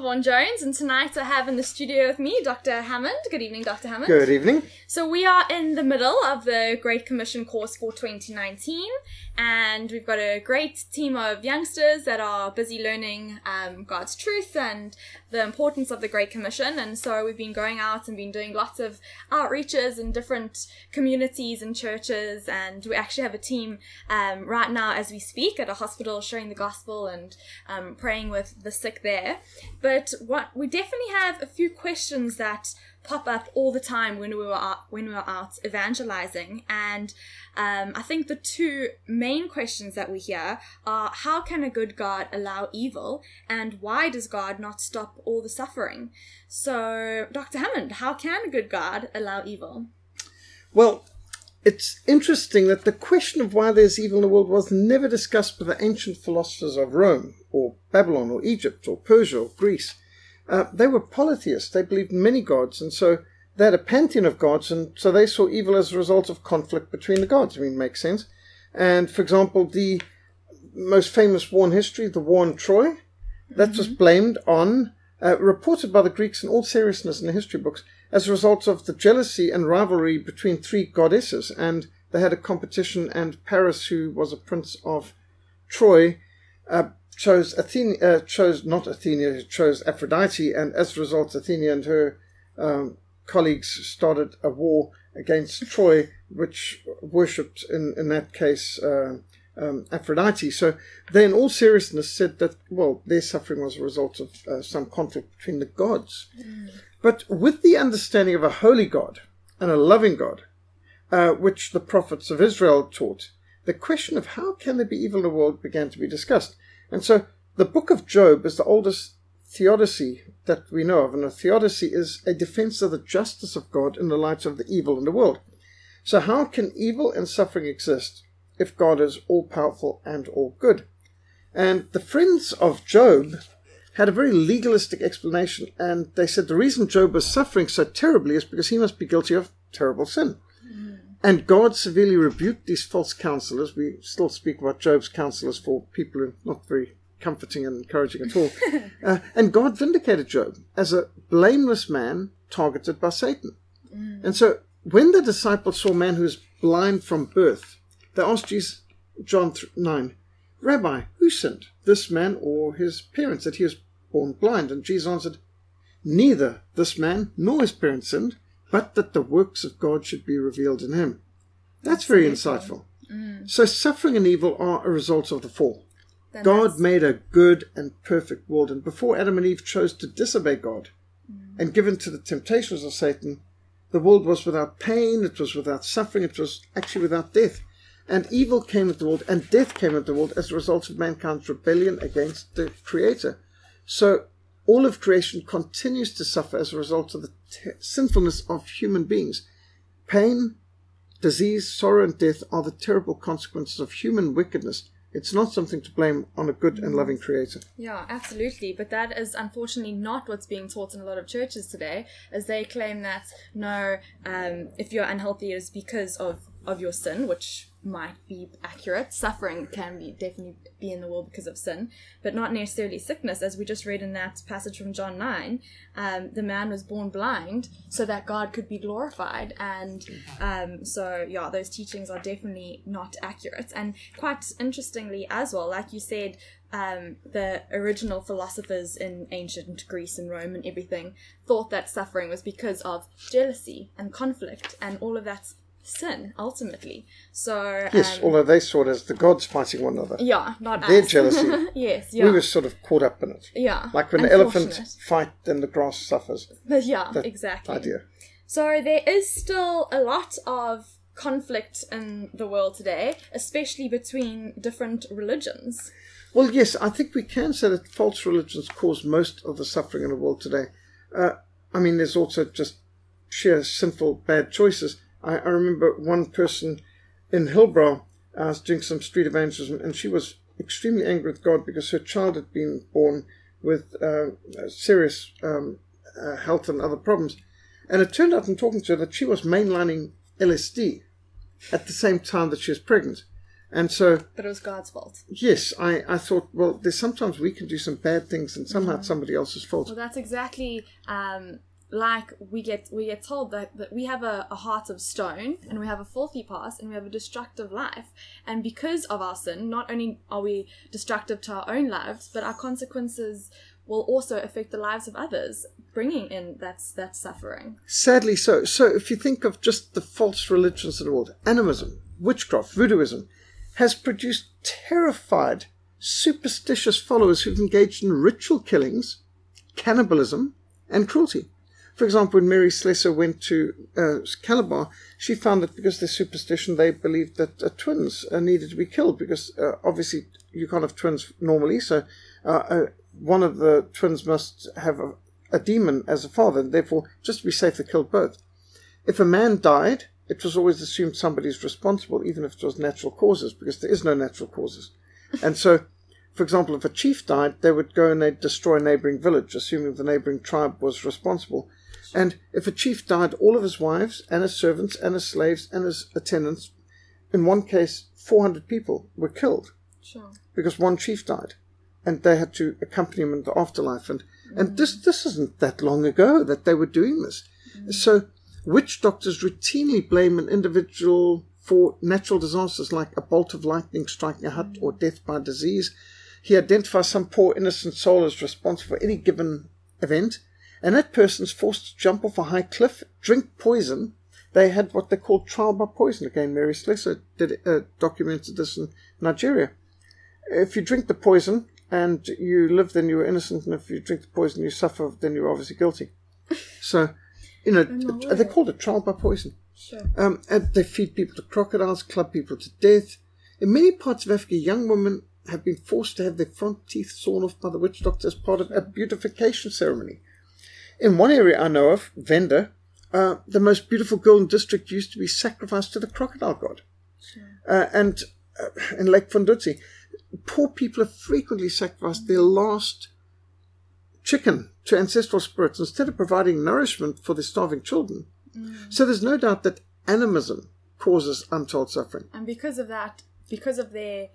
Vaughan Jones, and tonight I have in the studio with me Dr. Hammond. Good evening, Dr. Hammond. Good evening. So we are in the middle of the Great Commission course for 2019, and we've got a great team of youngsters that are busy learning God's truth and the importance of the Great Commission. And so we've been going out and been doing lots of outreaches in different communities and churches, and we actually have a team right now as we speak at a hospital sharing the gospel and praying with the sick there. But what we definitely have a few questions that pop up all the time when we were out evangelizing, and I think the two main questions that we hear are: how can a good God allow evil, and why does God not stop all the suffering? So, Dr. Hammond, how can a good God allow evil? Well, it's interesting that the question of why there's evil in the world was never discussed by the ancient philosophers of Rome, or Babylon, or Egypt, or Persia, or Greece. They were polytheists. They believed in many gods, and so they had a pantheon of gods, and so they saw evil as a result of conflict between the gods. I mean, it makes sense. And, for example, the most famous war in history, the war in Troy, that was blamed on, reported by the Greeks in all seriousness in the history books, as a result of the jealousy and rivalry between three goddesses. And they had a competition, and Paris, who was a prince of Troy, chose Aphrodite, and as a result, Athena and her colleagues started a war against Troy, which worshipped, in that case, Aphrodite. So they, in all seriousness, said that, well, their suffering was a result of some conflict between the gods. But with the understanding of a holy God and a loving God, which the prophets of Israel taught, the question of how can there be evil in the world began to be discussed. And so the book of Job is the oldest theodicy that we know of, and a theodicy is a defense of the justice of God in the light of the evil in the world. So how can evil and suffering exist if God is all-powerful and all-good? And the friends of Job had a very legalistic explanation, and they said the reason Job was suffering so terribly is because he must be guilty of terrible sin. And God severely rebuked these false counselors. We still speak about Job's counselors for people who are not very comforting and encouraging at all. And God vindicated Job as a blameless man targeted by Satan. And so when the disciples saw a man who was blind from birth, they asked Jesus, John 9, Rabbi, who sinned, this man or his parents, that he was born blind? And Jesus answered, neither this man nor his parents sinned, but that the works of God should be revealed in him. That's very insightful. So suffering and evil are a result of the fall. God made a good and perfect world, and before Adam and Eve chose to disobey God and given to the temptations of Satan, the world was without pain, it was without suffering, it was actually without death. And evil came into the world, and death came into the world as a result of mankind's rebellion against the Creator. So all of creation continues to suffer as a result of the sinfulness of human beings. Pain, disease, sorrow, and death are the terrible consequences of human wickedness. It's not something to blame on a good and loving Creator. Yeah, absolutely. But that is unfortunately not what's being taught in a lot of churches today, as they claim that, no, if you're unhealthy, it is because of your sin, which might be accurate. Suffering can definitely be in the world because of sin, but not necessarily sickness. As we just read in that passage from John 9, the man was born blind so that God could be glorified. And so, yeah, those teachings are definitely not accurate. And quite interestingly as well, like you said, the original philosophers in ancient Greece and Rome and everything thought that suffering was because of jealousy and conflict, and all of that's sin ultimately. So yes, although they saw it as the gods fighting one another. Yeah, not their us. jealousy. Yes, yeah. We were sort of caught up in it. Yeah, like when the elephants fight, then the grass suffers. Yeah, that exactly. Idea. So there is still a lot of conflict in the world today, especially between different religions. Well, yes, I think we can say that false religions cause most of the suffering in the world today. I mean, there's also just sheer sinful bad choices. I remember one person in Hillbrow, I was doing some street evangelism, and she was extremely angry with God because her child had been born with serious health and other problems. And it turned out in talking to her that she was mainlining LSD at the same time that she was pregnant. And so... But it was God's fault. Yes, I thought, well, there's sometimes we can do some bad things and somehow it's somebody else's fault. Well, that's exactly... like we get told that we have a heart of stone, and we have a filthy past, and we have a destructive life. And because of our sin, not only are we destructive to our own lives, but our consequences will also affect the lives of others, bringing in that suffering. Sadly so. So if you think of just the false religions of the world, animism, witchcraft, voodooism, has produced terrified, superstitious followers who've engaged in ritual killings, cannibalism, and cruelty. For example, when Mary Slessor went to Calabar, she found that because of their superstition, they believed that twins needed to be killed because obviously you can't have twins normally, so one of the twins must have a demon as a father, and therefore, just to be safe, they killed both. If a man died, it was always assumed somebody's responsible, even if it was natural causes, because there is no natural causes. And so, for example, if a chief died, they would go and they'd destroy a neighboring village, assuming the neighboring tribe was responsible. And if a chief died, all of his wives and his servants and his slaves and his attendants, in one case, 400 people were killed. Sure. Because one chief died. And they had to accompany him in the afterlife. And this isn't that long ago that they were doing this. So witch doctors routinely blame an individual for natural disasters like a bolt of lightning striking a hut or death by disease. He identifies some poor innocent soul as responsible for any given event. And that person's forced to jump off a high cliff, drink poison. They had what they called trial by poison. Again, Mary Slessor documented this in Nigeria. If you drink the poison and you live, then you are innocent. And if you drink the poison, you suffer, then you're obviously guilty. So, they called it trial by poison. Sure. And they feed people to crocodiles, club people to death. In many parts of Africa, young women have been forced to have their front teeth sawn off by the witch doctor as part of a beautification ceremony. In one area I know of, Venda, the most beautiful girl in the district used to be sacrificed to the crocodile god. Sure. And in Lake Fundutsi, poor people have frequently sacrificed their last chicken to ancestral spirits instead of providing nourishment for their starving children. So there's no doubt that animism causes untold suffering. And because of that, because of their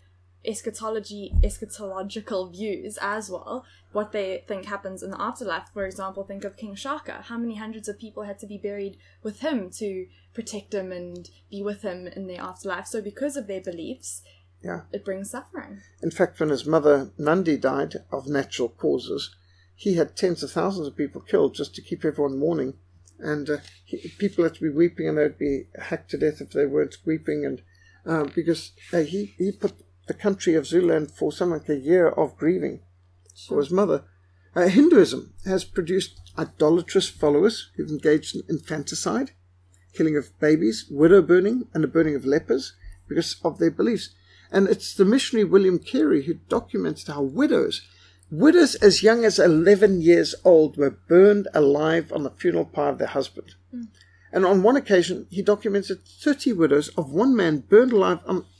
eschatological views as well, what they think happens in the afterlife. For example, think of King Shaka. How many hundreds of people had to be buried with him to protect him and be with him in the afterlife? So because of their beliefs, it brings suffering. In fact, when his mother Nandi died of natural causes, he had tens of thousands of people killed just to keep everyone mourning. And people had to be weeping, and they'd be hacked to death if they weren't weeping. And because he put the country of Zululand for something like a year of grieving for his mother. Hinduism has produced idolatrous followers who've engaged in infanticide, killing of babies, widow burning, and the burning of lepers because of their beliefs. And it's the missionary William Carey who documented how widows as young as 11 years old were burned alive on the funeral pyre of their husband. And on one occasion, he documented 30 widows of one man burned alive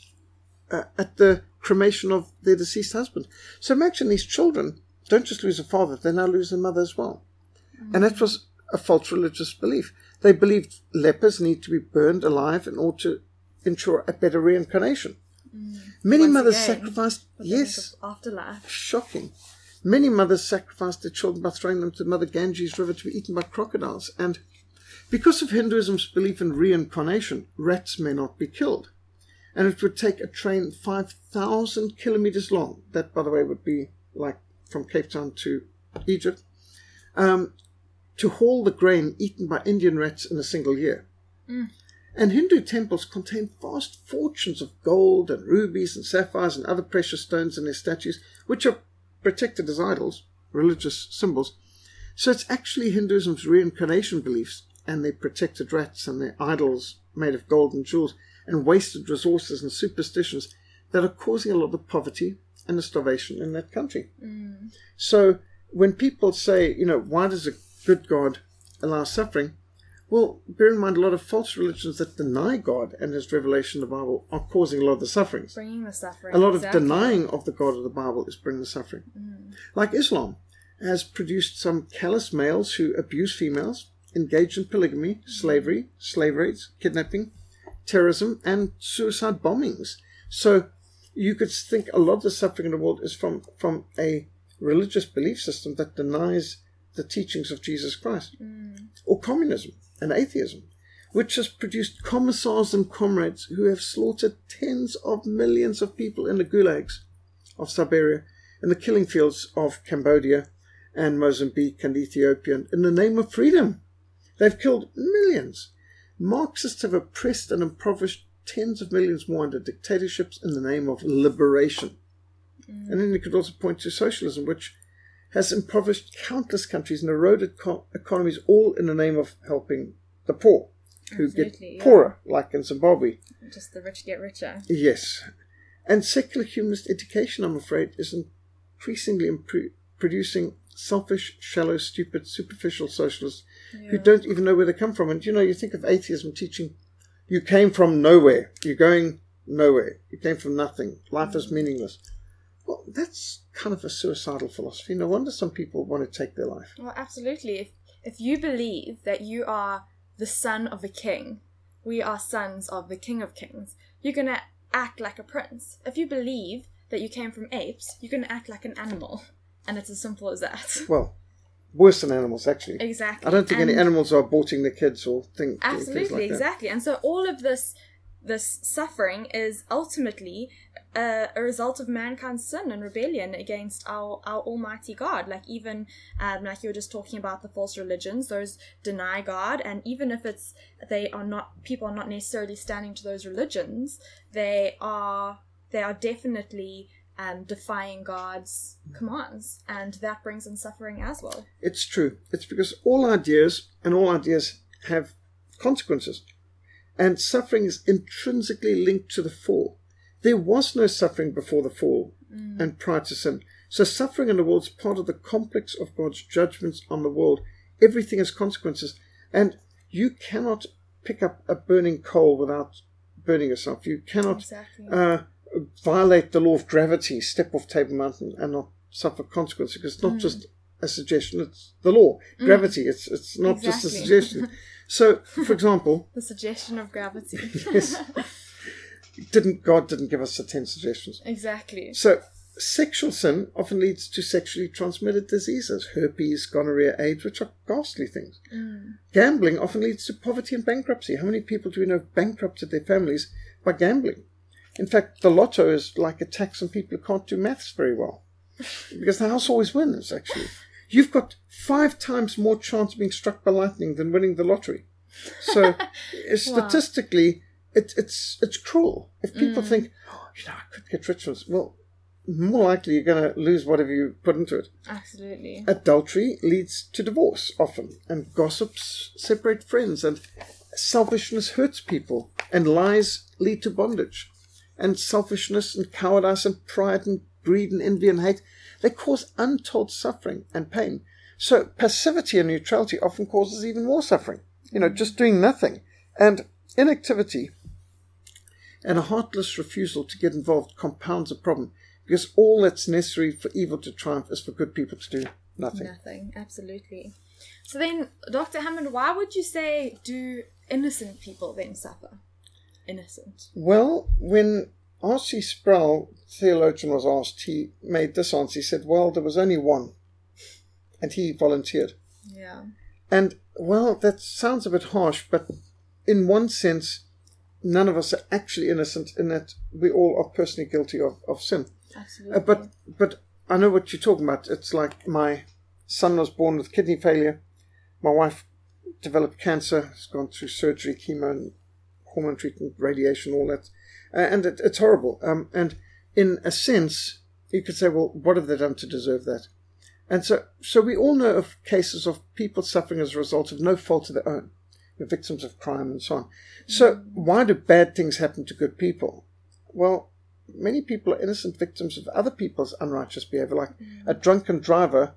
at the cremation of their deceased husband. So imagine these children don't just lose a father, they now lose a mother as well. And that was a false religious belief. They believed lepers need to be burned alive in order to ensure a better reincarnation. Many mothers sacrificed, afterlife. Shocking. Many mothers sacrificed their children by throwing them to Mother Ganges River to be eaten by crocodiles. And because of Hinduism's belief in reincarnation, rats may not be killed. And it would take a train 5,000 kilometers long, that, by the way, would be like from Cape Town to Egypt, to haul the grain eaten by Indian rats in a single year. And Hindu temples contain vast fortunes of gold and rubies and sapphires and other precious stones in their statues, which are protected as idols, religious symbols. So it's actually Hinduism's reincarnation beliefs and their protected rats and their idols made of gold and jewels and wasted resources and superstitions that are causing a lot of the poverty and the starvation in that country. So when people say, why does a good God allow suffering? Well, bear in mind a lot of false religions that deny God and his revelation in the Bible are causing a lot of the sufferings. Bringing the suffering. A lot of denying of the God of the Bible is bringing the suffering. Like Islam has produced some callous males who abuse females, engage in polygamy, slavery, slave raids, kidnapping, terrorism, and suicide bombings. So you could think a lot of the suffering in the world is from a religious belief system that denies the teachings of Jesus Christ, or communism and atheism, which has produced commissars and comrades who have slaughtered tens of millions of people in the gulags of Siberia, in the killing fields of Cambodia and Mozambique and Ethiopia, in the name of freedom. They've killed millions. Marxists have oppressed and impoverished tens of millions more under dictatorships in the name of liberation. And then you could also point to socialism, which has impoverished countless countries and eroded economies, all in the name of helping the poor, who get poorer, like in Zimbabwe. Just the rich get richer. Yes. And secular humanist education, I'm afraid, is increasingly producing selfish, shallow, stupid, superficial socialists who don't even know where they come from. And, you think of atheism teaching, you came from nowhere. You're going nowhere. You came from nothing. Life is meaningless. Well, that's kind of a suicidal philosophy. No wonder some people want to take their life. Well, absolutely. If you believe that you are the son of a king, we are sons of the King of Kings, you're going to act like a prince. If you believe that you came from apes, you're going to act like an animal. And it's as simple as that. Well, worse than animals, actually. Exactly. I don't think any animals are aborting their kids or things like that. Absolutely, exactly. And so all of this suffering is ultimately a result of mankind's sin and rebellion against our Almighty God. Like even like you were just talking about the false religions, those deny God, and even if people are not necessarily standing to those religions, they are definitely defying God's commands, and that brings in suffering as well. It's true. It's because all ideas have consequences, and suffering is intrinsically linked to the fall. There was no suffering before the fall and prior to sin. So suffering in the world is part of the complex of God's judgments on the world. Everything has consequences, and you cannot pick up a burning coal without burning yourself. You cannot violate the law of gravity, step off Table Mountain and not suffer consequences, because it's not just a suggestion, it's the law. Gravity, it's not just a suggestion. So, for example... the suggestion of gravity. Yes. God didn't give us the 10 suggestions. Exactly. So, sexual sin often leads to sexually transmitted diseases, herpes, gonorrhea, AIDS, which are ghastly things. Gambling often leads to poverty and bankruptcy. How many people do we know have bankrupted their families by gambling? In fact, the lotto is like a tax on people who can't do maths very well. Because the house always wins, actually. You've got 5 times more chance of being struck by lightning than winning the lottery. So, statistically, it's cruel. If people think, I could get rich from this, well, more likely you're going to lose whatever you put into it. Absolutely. Adultery leads to divorce, often. And gossips separate friends. And selfishness hurts people. And lies lead to bondage. And selfishness and cowardice and pride and greed and envy and hate, they cause untold suffering and pain. So passivity and neutrality often causes even more suffering. Just doing nothing. And inactivity and a heartless refusal to get involved compounds a problem, because all that's necessary for evil to triumph is for good people to do nothing. Nothing, absolutely. So then, Dr. Hammond, why would you say do innocent people then suffer? Innocent. Well, when R.C. Sproul, theologian, was asked, he made this answer. He said, well, there was only one, and he volunteered. Yeah. And, well, that sounds a bit harsh, but in one sense, none of us are actually innocent in that we all are personally guilty of sin. Absolutely. But I know what you're talking about. It's like my son was born with kidney failure. My wife developed cancer. Has gone through surgery, chemo, and hormone treatment, radiation, all that. And it's horrible. And in a sense, you could say, well, what have they done to deserve that? And so we all know of cases of people suffering as a result of no fault of their own. They're victims of crime and so on. So why do bad things happen to good people? Well, many people are innocent victims of other people's unrighteous behavior. Like a drunken driver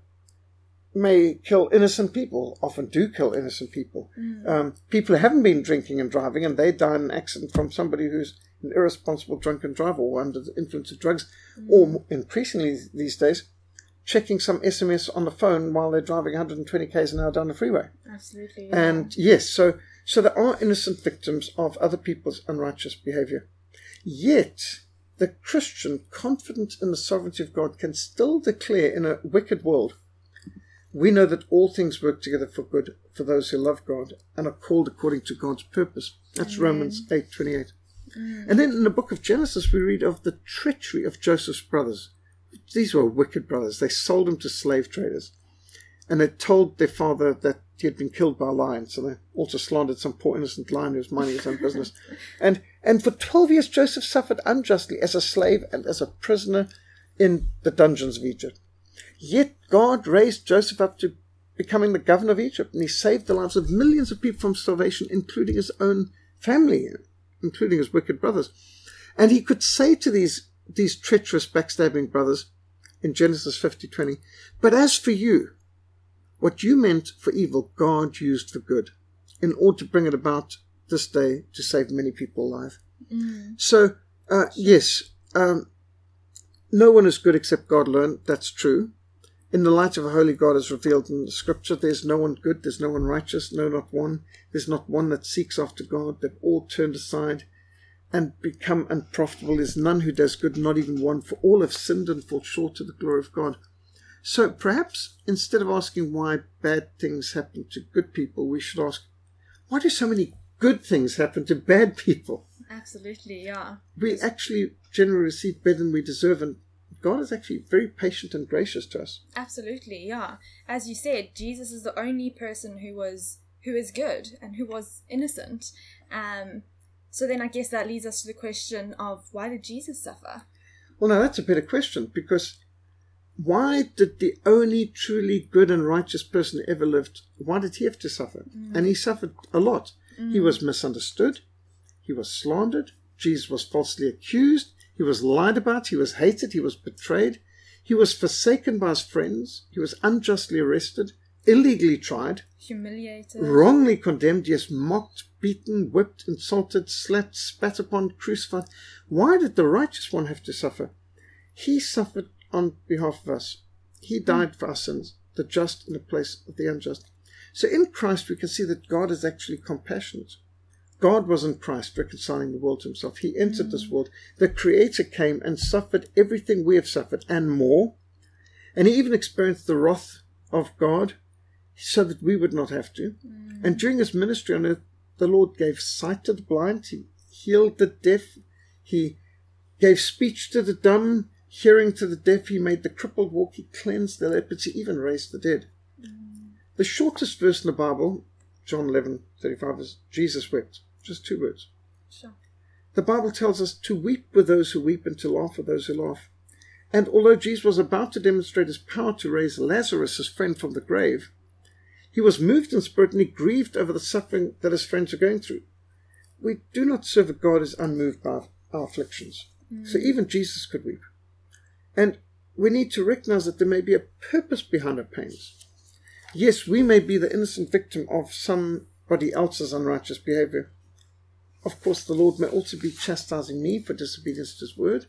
may kill innocent people, often do kill innocent people. People who haven't been drinking and driving and they die in an accident from somebody who's an irresponsible drunken driver or under the influence of drugs, or increasingly these days, checking some SMS on the phone while they're driving 120 k's an hour down the freeway. Absolutely. Yeah. And yes, so there are innocent victims of other people's unrighteous behavior. Yet, the Christian, confident in the sovereignty of God, can still declare in a wicked world, we know that all things work together for good for those who love God and are called according to God's purpose. That's Romans 8:28. And then in the book of Genesis, we read of the treachery of Joseph's brothers. These were wicked brothers. They sold him to slave traders. And they told their father that he had been killed by a lion. So they also slandered some poor innocent lion who was minding his own business. And for 12 years, Joseph suffered unjustly as a slave and as a prisoner in the dungeons of Egypt. Yet God raised Joseph up to becoming the governor of Egypt, and he saved the lives of millions of people from starvation, including his own family, including his wicked brothers. And he could say to these treacherous, backstabbing brothers in Genesis 50:20, but as for you, what you meant for evil, God used for good, in order to bring it about this day to save many people alive. So, yes, no one is good except God alone. That's true. In the light of a holy God as revealed in the scripture, there's no one good, there's no one righteous, no, not one. There's not one that seeks after God. They've all turned aside and become unprofitable. There's none who does good, not even one, for all have sinned and fall short of the glory of God. So perhaps instead of asking why bad things happen to good people, we should ask, why do so many good things happen to bad people? Absolutely, yeah. We actually generally receive better than we deserve, and God is actually very patient and gracious to us. Absolutely, yeah. As you said, Jesus is the only person who is good and who was innocent. So then I guess that leads us to the question of, why did Jesus suffer? Well, now that's a better question, because why did the only truly good and righteous person who ever lived, why did he have to suffer? And he suffered a lot. He was misunderstood. He was slandered. Jesus was falsely accused. He was lied about. He was hated. He was betrayed. He was forsaken by his friends. He was unjustly arrested, illegally tried, humiliated, wrongly condemned, yes, mocked, beaten, whipped, insulted, slapped, spat upon, crucified. Why did the righteous one have to suffer? He suffered on behalf of us. He died for our sins, the just in the place of the unjust. So in Christ we can see that God is actually compassionate. God was in Christ reconciling the world to himself. He entered this world. The Creator came and suffered everything we have suffered and more. And he even experienced the wrath of God so that we would not have to. And during his ministry on earth, the Lord gave sight to the blind. He healed the deaf. He gave speech to the dumb, hearing to the deaf. He made the crippled walk. He cleansed the lepers. He even raised the dead. The shortest verse in the Bible, John 11:35, is Jesus wept. Just 2 words. Sure. The Bible tells us to weep with those who weep and to laugh with those who laugh. And although Jesus was about to demonstrate his power to raise Lazarus, his friend, from the grave, he was moved in spirit and he grieved over the suffering that his friends are going through. We do not serve a God who is unmoved by our afflictions. So even Jesus could weep. And we need to recognize that there may be a purpose behind our pains. Yes, we may be the innocent victim of somebody else's unrighteous behavior. Of course, the Lord may also be chastising me for disobedience to his word.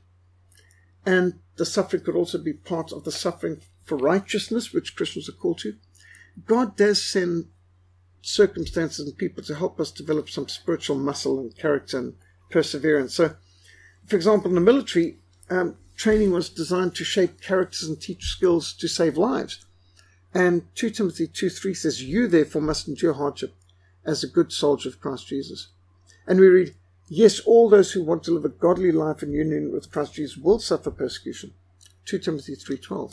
And the suffering could also be part of the suffering for righteousness, which Christians are called to. God does send circumstances and people to help us develop some spiritual muscle and character and perseverance. So, for example, in the military, training was designed to shape characters and teach skills to save lives. And 2 Timothy 2:3 says, you therefore must endure hardship as a good soldier of Christ Jesus. And we read, yes, all those who want to live a godly life in union with Christ Jesus will suffer persecution. 2 Timothy 3:12.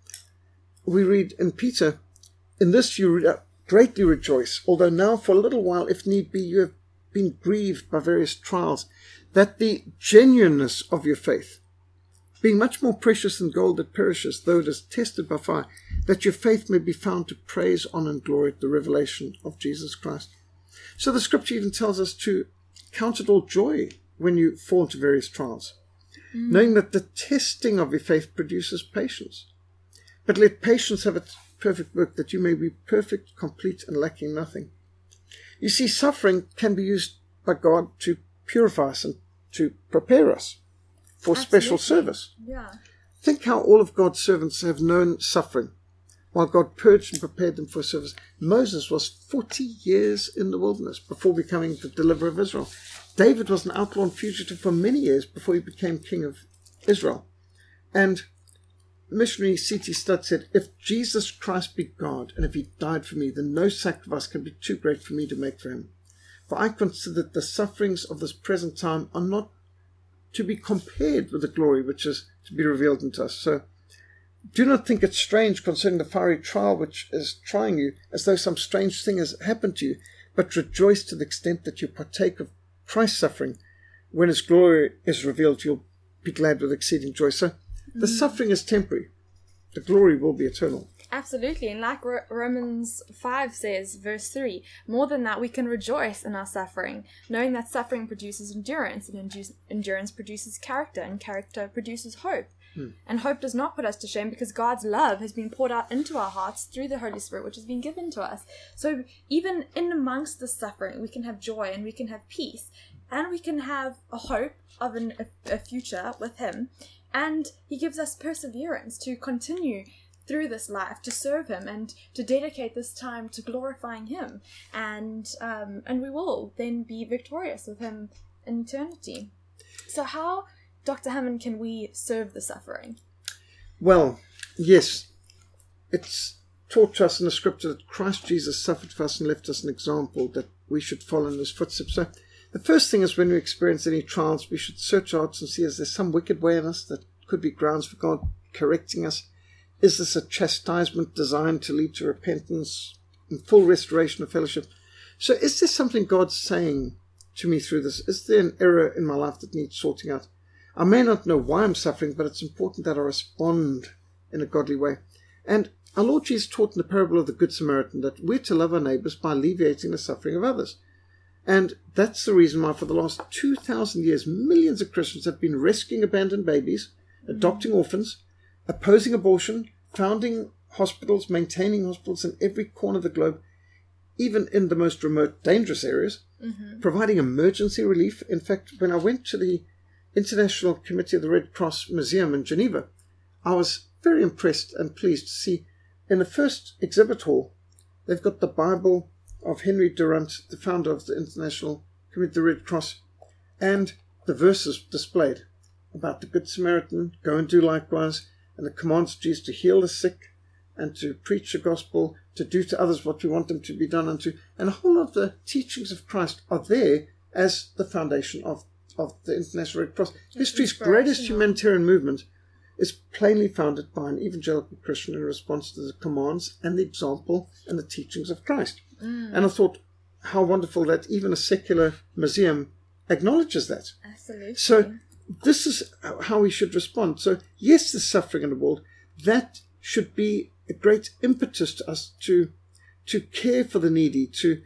We read in Peter, in this you greatly rejoice, although now for a little while, if need be, you have been grieved by various trials, that the genuineness of your faith, being much more precious than gold that perishes, though it is tested by fire, that your faith may be found to praise, honor, and glory at the revelation of Jesus Christ. So the scripture even tells us to count it all joy when you fall into various trials, knowing that the testing of your faith produces patience. But let patience have its perfect work, that you may be perfect, complete, and lacking nothing. You see, suffering can be used by God to purify us and to prepare us for special service. Yeah. Think how all of God's servants have known suffering, while God purged and prepared them for service. Moses was 40 years in the wilderness before becoming the deliverer of Israel. David was an outlaw and fugitive for many years before he became king of Israel. And missionary C.T. Studd said, if Jesus Christ be God, and if he died for me, then no sacrifice can be too great for me to make for him. For I consider that the sufferings of this present time are not to be compared with the glory which is to be revealed unto us. So do not think it strange concerning the fiery trial which is trying you, as though some strange thing has happened to you, but rejoice to the extent that you partake of Christ's suffering. When his glory is revealed, you'll be glad with exceeding joy. So the suffering is temporary. The glory will be eternal. Absolutely. And like Romans 5 says, verse 3, more than that, we can rejoice in our suffering, knowing that suffering produces endurance, and endurance produces character, and character produces hope. And hope does not put us to shame, because God's love has been poured out into our hearts through the Holy Spirit, which has been given to us. So even in amongst the suffering, we can have joy, and we can have peace, and we can have a hope of a future with him. And he gives us perseverance to continue through this life, to serve him, and to dedicate this time to glorifying him. And we will then be victorious with him in eternity. So how, Dr. Hammond, can we serve the suffering? Well, yes, it's taught to us in the scripture that Christ Jesus suffered for us and left us an example that we should follow in his footsteps. So the first thing is, when we experience any trials, we should search our hearts and see, is there some wicked way in us that could be grounds for God correcting us? Is this a chastisement designed to lead to repentance and full restoration of fellowship? So is there something God's saying to me through this? Is there an error in my life that needs sorting out? I may not know why I'm suffering, but it's important that I respond in a godly way. And our Lord Jesus taught in the parable of the Good Samaritan that we're to love our neighbours by alleviating the suffering of others. And that's the reason why for the last 2,000 years, millions of Christians have been rescuing abandoned babies, adopting orphans, opposing abortion, founding hospitals, maintaining hospitals in every corner of the globe, even in the most remote, dangerous areas, providing emergency relief. In fact, when I went to the International Committee of the Red Cross Museum in Geneva, I was very impressed and pleased to see in the first exhibit hall, they've got the Bible of Henry Durant, the founder of the International Committee of the Red Cross, and the verses displayed about the Good Samaritan, go and do likewise, and the commands of Jesus to heal the sick and to preach the gospel, to do to others what we want them to be done unto. And a whole lot of the teachings of Christ are there as the foundation of the International Red Cross. History's greatest humanitarian movement is plainly founded by an evangelical Christian in response to the commands and the example and the teachings of Christ. And I thought, how wonderful that even a secular museum acknowledges that. Absolutely. So this is how we should respond. So yes, there's suffering in the world. That should be a great impetus to us to care for the needy, to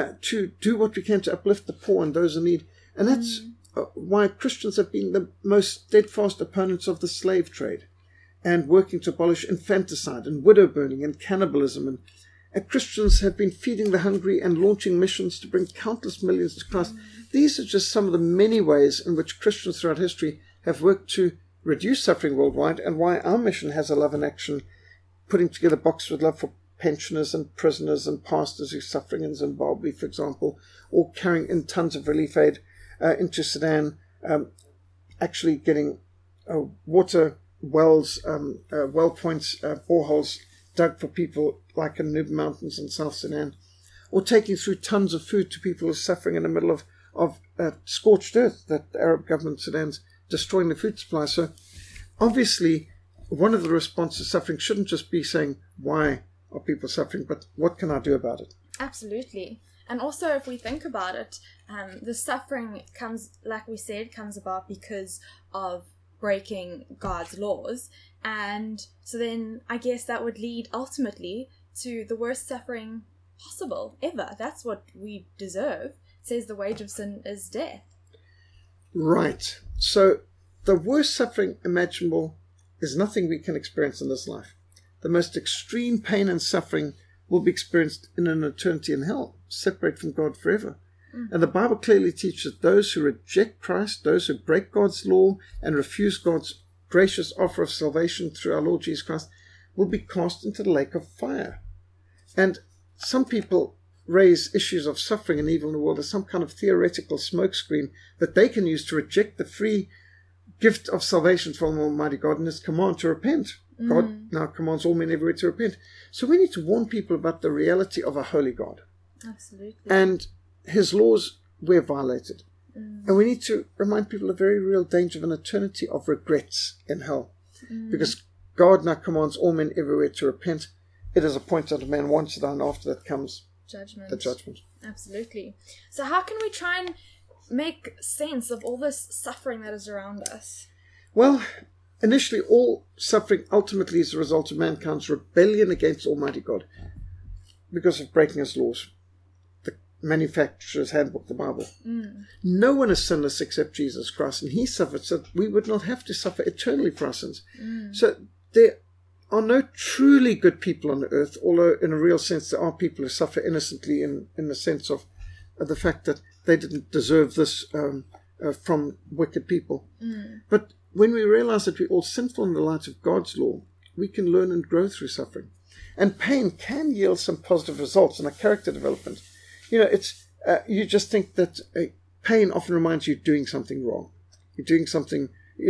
do what we can to uplift the poor and those in need. And that's why Christians have been the most steadfast opponents of the slave trade and working to abolish infanticide and widow burning and cannibalism. And Christians have been feeding the hungry and launching missions to bring countless millions to Christ. These are just some of the many ways in which Christians throughout history have worked to reduce suffering worldwide, and why our mission has a Love in Action, putting together Boxes with Love for pensioners and prisoners and pastors who are suffering in Zimbabwe, for example, or carrying in tons of relief aid into Sudan, actually getting water wells, well points, boreholes dug for people like in the Nuba Mountains in South Sudan, or taking through tons of food to people who are suffering in the middle of scorched earth that the Arab government Sudan's destroying the food supply. So obviously one of the responses to suffering shouldn't just be saying, why are people suffering, but what can I do about it? Absolutely. And also, if we think about it, the suffering comes, like we said, comes about because of breaking God's laws. And so then I guess that would lead ultimately to the worst suffering possible ever. That's what we deserve. It says the wage of sin is death. Right. So the worst suffering imaginable is nothing we can experience in this life. The most extreme pain and suffering will be experienced in an eternity in hell, separate from God forever. And the Bible clearly teaches that those who reject Christ, those who break God's law and refuse God's gracious offer of salvation through our Lord Jesus Christ, will be cast into the lake of fire. And some people raise issues of suffering and evil in the world as some kind of theoretical smokescreen that they can use to reject the free gift of salvation from Almighty God and His command to repent. God now commands all men everywhere to repent. So we need to warn people about the reality of a holy God. Absolutely. And His laws were violated. And we need to remind people of the very real danger of an eternity of regrets in hell. Because God now commands all men everywhere to repent. It is appointed that a man once to die, and after that comes judgment. The judgment. Absolutely. So how can we try and make sense of all this suffering that is around us? Well, initially, all suffering ultimately is a result of mankind's rebellion against Almighty God because of breaking His laws. The manufacturer's handbook, the Bible. No one is sinless except Jesus Christ, and He suffered so that we would not have to suffer eternally for our sins. So there are no truly good people on the earth, although in a real sense there are people who suffer innocently in the sense of the fact that they didn't deserve this from wicked people. But when we realize that we're all sinful in the light of God's law, we can learn and grow through suffering. And pain can yield some positive results in a character development. It's you just think that pain often reminds you of doing something wrong. You're doing something,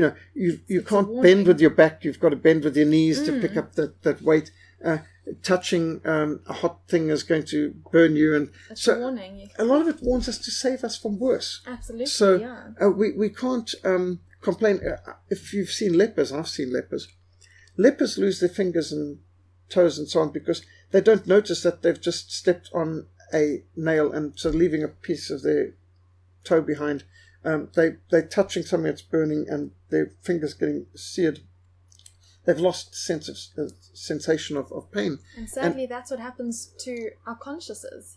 you can't bend with your back, you've got to bend with your knees to pick up that weight. Touching a hot thing is going to burn you. And That's so a warning. a lot of it warns us to save us from worse. Absolutely, So yeah. we can't complain. If you've seen lepers, I've seen lepers. Lepers lose their fingers and toes and so on because they don't notice that they've just stepped on a nail and so leaving a piece of their toe behind. They're touching something that's burning and their fingers getting seared. They've lost sensation of pain. And sadly, that's what happens to our consciences.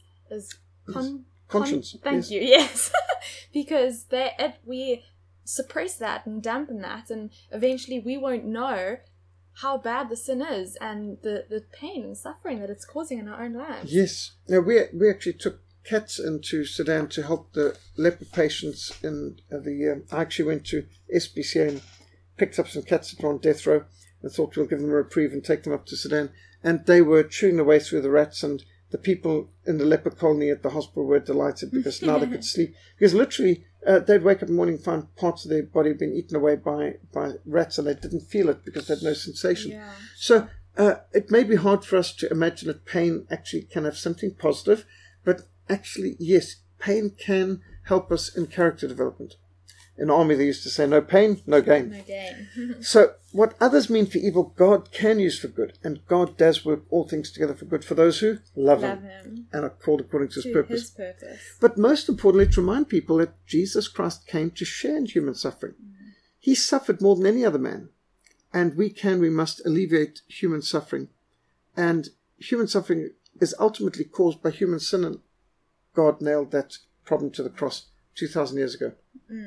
Conscience. Thank you. Yes, because we suppress that and dampen that, and eventually we won't know how bad the sin is and the pain and suffering that it's causing in our own lives. Yes. Now we actually took cats into Sudan to help the leper patients in I actually went to SPCA and picked up some cats that were on death row and thought we'll give them a reprieve and take them up to Sudan. And they were chewing their way through the rats, and the people in the leper colony at the hospital were delighted because now they could sleep. Because literally, they'd wake up in the morning and find parts of their body being eaten away by rats, and they didn't feel it because they had no sensation. Yeah. So it may be hard for us to imagine that pain actually can have something positive, but actually, yes, pain can help us in character development. In the army, they used to say, no pain, no gain. No gain. So what others mean for evil, God can use for good. And God does work all things together for good for those who love him and are called according to His purpose. But most importantly, to remind people that Jesus Christ came to share in human suffering. He suffered more than any other man. And we must alleviate human suffering. And human suffering is ultimately caused by human sin, and God nailed that problem to the cross 2,000 years ago.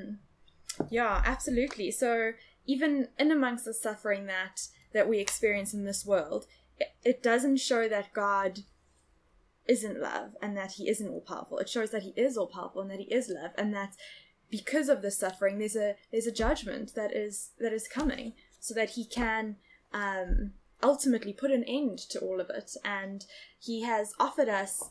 Yeah, absolutely. So even in amongst the suffering that we experience in this world, it doesn't show that God isn't love and that He isn't all powerful. It shows that He is all powerful and that He is love, and that because of the suffering, there's a judgment that is coming, so that He can ultimately put an end to all of it. And He has offered us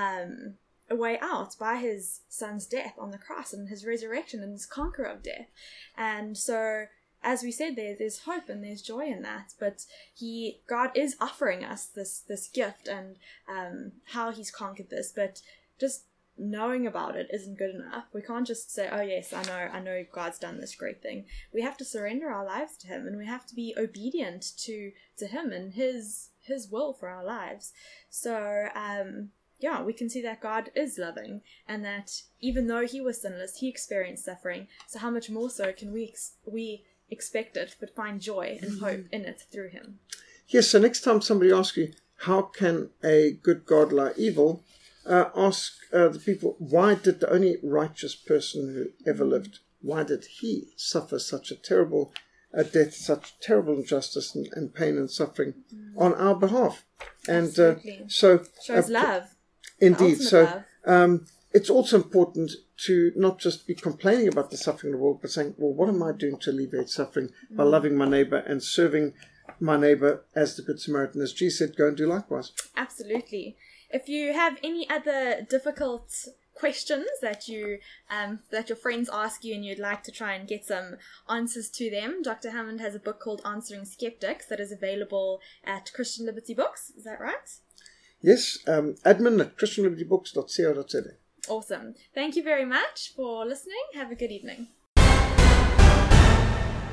a way out by His Son's death on the cross and His resurrection and His conquer of death. And so, as we said, there's hope and there's joy in that. But God is offering us this gift and how He's conquered this. But just knowing about it isn't good enough. We can't just say, oh yes, I know God's done this great thing. We have to surrender our lives to Him, and we have to be obedient to Him and His will for our lives. So we can see that God is loving, and that even though He was sinless, He experienced suffering. So how much more so can we expect it, but find joy and hope in it through Him? Yes, so next time somebody asks you, how can a good God lie evil? Ask the people, why did the only righteous person who ever lived, why did He suffer such a terrible death, such terrible injustice and pain and suffering on our behalf? And so shows love. Indeed. So love. It's also important to not just be complaining about the suffering of the world, but saying, well, what am I doing to alleviate suffering by loving my neighbor and serving my neighbor as the Good Samaritan? As Jesus said, go and do likewise. Absolutely. If you have any other difficult questions that you that your friends ask you and you'd like to try and get some answers to them, Dr. Hammond has a book called Answering Skeptics that is available at Christian Liberty Books. Is that right? Yes, admin@christianlibertybooks.co.za. Awesome. Thank you very much for listening. Have a good evening.